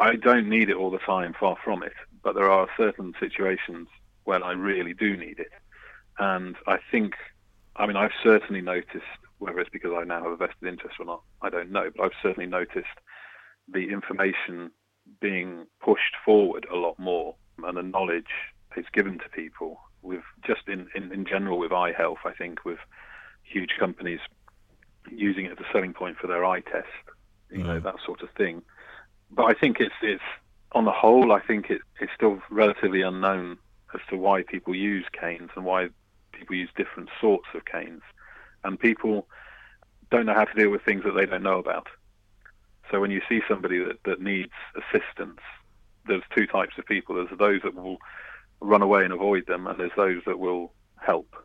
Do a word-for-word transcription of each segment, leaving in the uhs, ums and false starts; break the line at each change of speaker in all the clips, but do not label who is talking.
I don't need it all the time, far from it, but there are certain situations when I really do need it. And I think, I mean, I've certainly noticed, whether it's because I now have a vested interest or not, I don't know, but I've certainly noticed the information being pushed forward a lot more, and the knowledge is given to people with just in, in, in general with eye health, I think, with huge companies using it as a selling point for their eye test, you mm. know, that sort of thing. But I think it's, it's on the whole, I think it, it's still relatively unknown as to why people use canes and why people use different sorts of canes. And people don't know how to deal with things that they don't know about. So when you see somebody that, that needs assistance, there's two types of people. There's those that will run away and avoid them, and there's those that will help.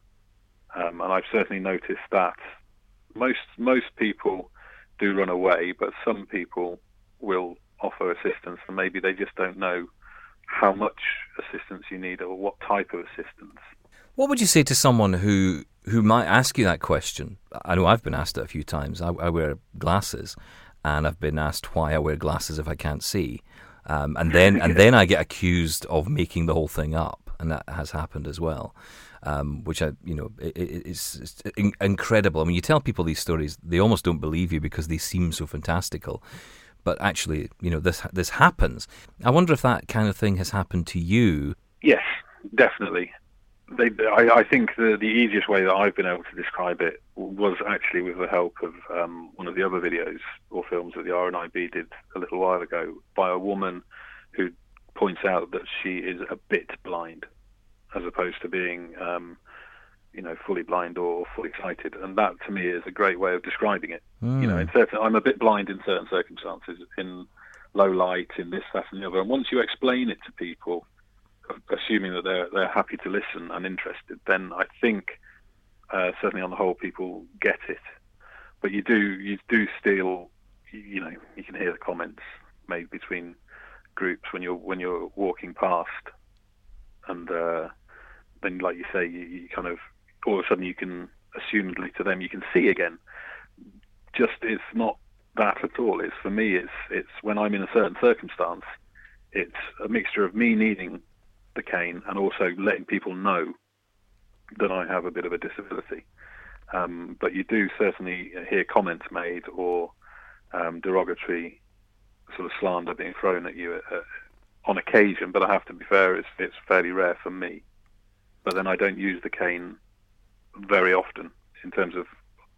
Um, and I've certainly noticed that most most people do run away, but some people will offer assistance, and maybe they just don't know how much assistance you need or what type of assistance.
What would you say to someone who who might ask you that question? I know I've been asked it a few times. I, I wear glasses, and I've been asked why I wear glasses if I can't see. Um, and then and then I get accused of making the whole thing up, and that has happened as well. Um, which I, you know, it, it, it's, it's in, incredible. I mean, you tell people these stories, they almost don't believe you because they seem so fantastical. But actually, you know, this this happens. I wonder if that kind of thing has happened to you.
Yes, definitely. They, I, I think the, the easiest way that I've been able to describe it was actually with the help of um, one of the other videos or films that the R N I B did a little while ago by a woman who points out that she is a bit blind as opposed to being, um, you know, fully blind or fully sighted. And that, to me, is a great way of describing it. Mm. You know, in certain, I'm a bit blind in certain circumstances, in low light, in this, that, and the other. And once you explain it to people, assuming that they're they're happy to listen and interested, then I think uh, certainly on the whole people get it. But you do you do still, you know, you can hear the comments made between groups when you're when you're walking past, and uh, then, like you say, you, you kind of all of a sudden you can, assumedly to them, you can see again. Just it's not that at all. It's for me. It's it's when I'm in a certain circumstance, it's a mixture of me needing the cane and also letting people know that I have a bit of a disability. Um, but you do certainly hear comments made or um, derogatory sort of slander being thrown at you uh, on occasion, but I have to be fair, it's, it's fairly rare for me. But then I don't use the cane very often in terms of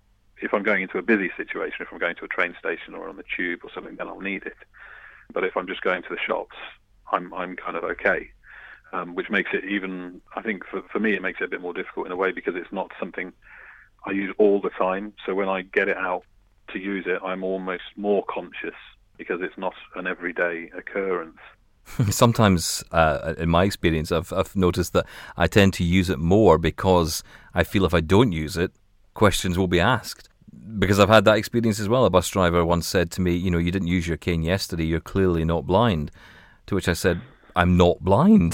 if I'm going into a busy situation, if I'm going to a train station or on the tube or something, then I'll need it. But if I'm just going to the shops, I'm I'm kind of okay. Um, which makes it even, I think for, for me, it makes it a bit more difficult in a way because it's not something I use all the time. So when I get it out to use it, I'm almost more conscious because it's not an everyday occurrence.
Sometimes, uh, in my experience, I've, I've noticed that I tend to use it more because I feel if I don't use it, questions will be asked. Because I've had that experience as well. A bus driver once said to me, you know, you didn't use your cane yesterday, you're clearly not blind. To which I said, I'm not blind.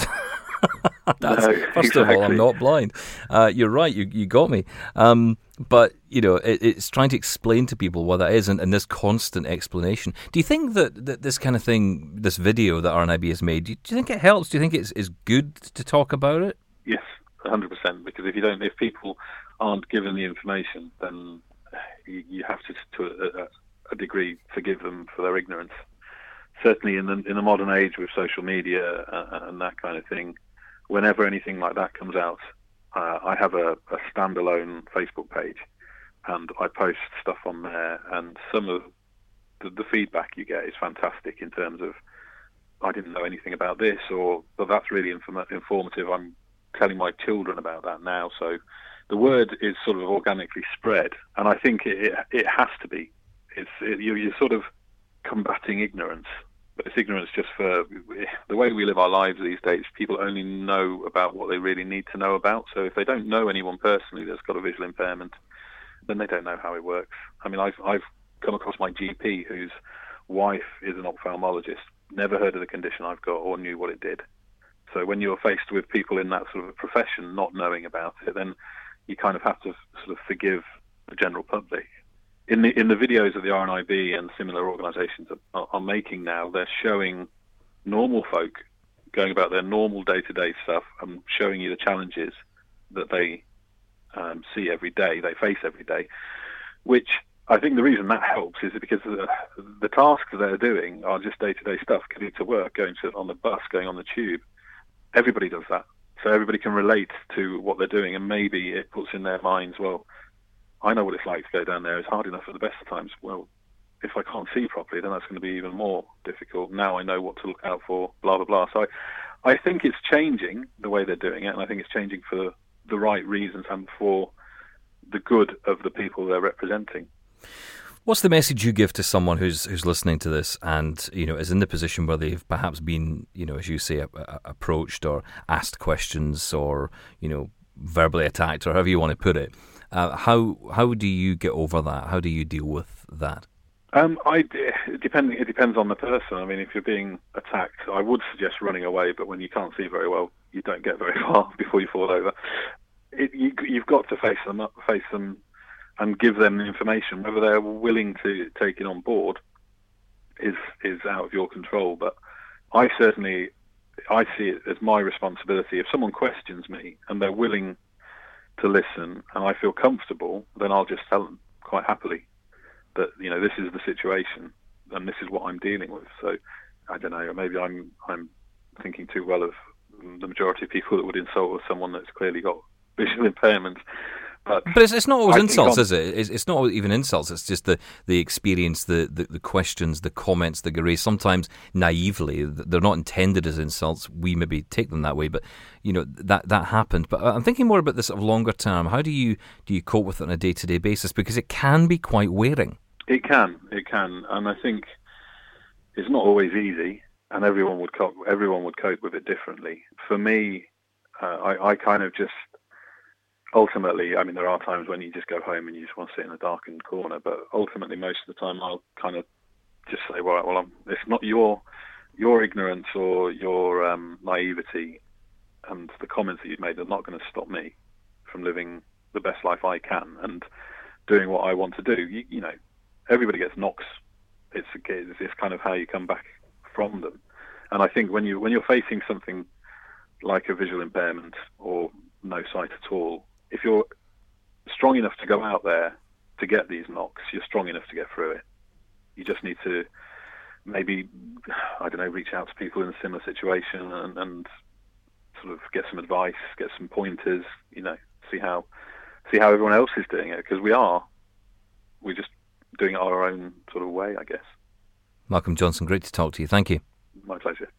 That's,
no,
first
exactly.
of all, I'm not blind. Uh, you're right, you you got me. Um, but, you know, it, it's trying to explain to people what that is and, and this constant explanation. Do you think that, that this kind of thing, this video that R N I B has made, do you, do you think it helps? Do you think it's, it's good to talk about it?
Yes, one hundred percent. Because if you don't, if people aren't given the information, then you, you have to, to a, a degree, forgive them for their ignorance. Certainly in the in the modern age with social media and, and that kind of thing, whenever anything like that comes out, uh, I have a, a standalone Facebook page, and I post stuff on there. And some of the, the feedback you get is fantastic in terms of, I didn't know anything about this, or but that's really inform- informative. I'm telling my children about that now. So the word is sort of organically spread, and I think it it, it has to be. It's it, you, you're sort of combating ignorance. But it's ignorance just for the way we live our lives these days. People only know about what they really need to know about. So if they don't know anyone personally that's got a visual impairment, then they don't know how it works. I mean, I've I've come across my G P whose wife is an ophthalmologist, never heard of the condition I've got or knew what it did. So when you're faced with people in that sort of profession not knowing about it, then you kind of have to sort of forgive the general public. In the in the videos that the R N I B and similar organisations are, are making now, they're showing normal folk going about their normal day-to-day stuff and showing you the challenges that they um, see every day, they face every day, which I think the reason that helps is because the, the tasks they're doing are just day-to-day stuff, getting to work, going to on the bus, going on the tube. Everybody does that. So everybody can relate to what they're doing, and maybe it puts in their minds, well, I know what it's like to go down there. It's hard enough at the best of times. Well, if I can't see properly, then that's going to be even more difficult. Now I know what to look out for, blah, blah, blah. So I, I think it's changing the way they're doing it, and I think it's changing for the right reasons and for the good of the people they're representing.
What's the message you give to someone who's who's listening to this and, you know, is in the position where they've perhaps been, you know, as you say, a, a, approached or asked questions or, you know, verbally attacked or however you want to put it? Uh, how how do you get over that? How do you deal with that?
Um, I depending it depends on the person. I mean, if you're being attacked, I would suggest running away. But when you can't see very well, you don't get very far before you fall over. It, you, you've got to face them up, face them. And give them the information. Whether they're willing to take it on board is is out of your control. But I certainly, I see it as my responsibility. If someone questions me and they're willing to listen and I feel comfortable, then I'll just tell them quite happily that, you know, this is the situation and this is what I'm dealing with. So I don't know, maybe I'm I'm thinking too well of the majority of people that would insult someone that's clearly got visual impairment. But,
but it's, it's not always
I
insults,
on,
is it? It's, it's not even insults. It's just the, the experience, the, the, the questions, the comments that get raised. Sometimes naively, they're not intended as insults. We maybe take them that way, but you know that that happened. But I'm thinking more about this sort of longer term. How do you do you cope with it on a day to day basis? Because it can be quite wearing.
It can, it can, and I think it's not always easy, and everyone would cope. Everyone would cope with it differently. For me, uh, I, I kind of just. Ultimately, I mean, there are times when you just go home and you just want to sit in a darkened corner, but ultimately, most of the time, I'll kind of just say, well, well, I'm, it's not your your ignorance or your um, naivety and the comments that you've made are not going to stop me from living the best life I can and doing what I want to do. You, you know, everybody gets knocks. It's, it's kind of how you come back from them. And I think when you when you're facing something like a visual impairment or no sight at all, if you're strong enough to go out there to get these knocks, you're strong enough to get through it. You just need to maybe, I don't know, reach out to people in a similar situation and, and sort of get some advice, get some pointers, you know, see how see how everyone else is doing it, because we are. We're just doing it our own sort of way, I guess.
Malcolm Johnson, great to talk to you. Thank you.
My pleasure.